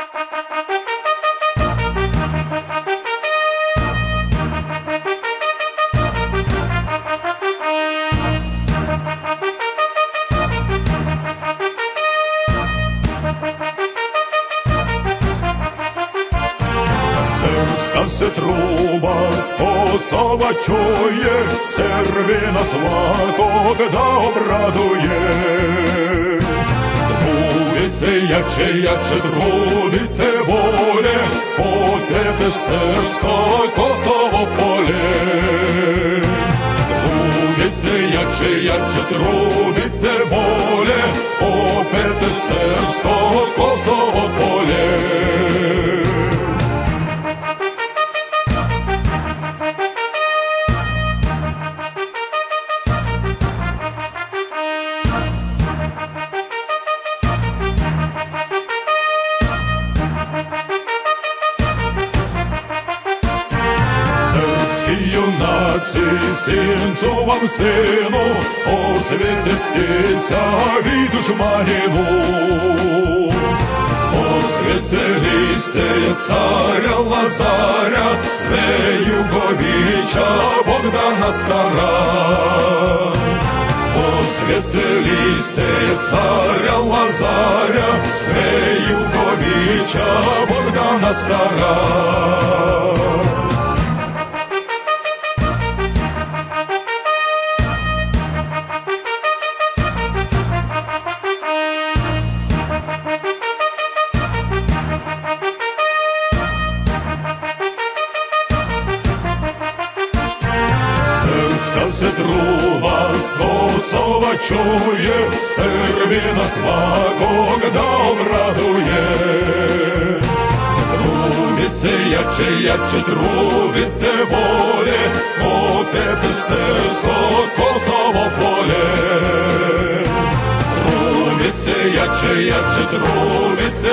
Srpska se truba s Kosova čuje, Srbina svakog da obraduje. Trudite jače, jače, trudite bolje, pokret srpsko Kosovo polje. Trudite jače, jače, trudite bolje, opet srpsko Kosovo polje. Junaci, Sincovom sinu, osvetestися vi dušmaninu. Osvetili ste carja Lazarja, sve Jugovića, Bogdana Stara. Osvetili ste carja Lazarja, sve Jugovića, Bogdana Stara. Srpska se truba s Kosova čuje, Srbina svakog da obraduje. Trudite jače, jače, trudite bolje, opet srpsko Kosovo polje. Trudite jače, jače, trudite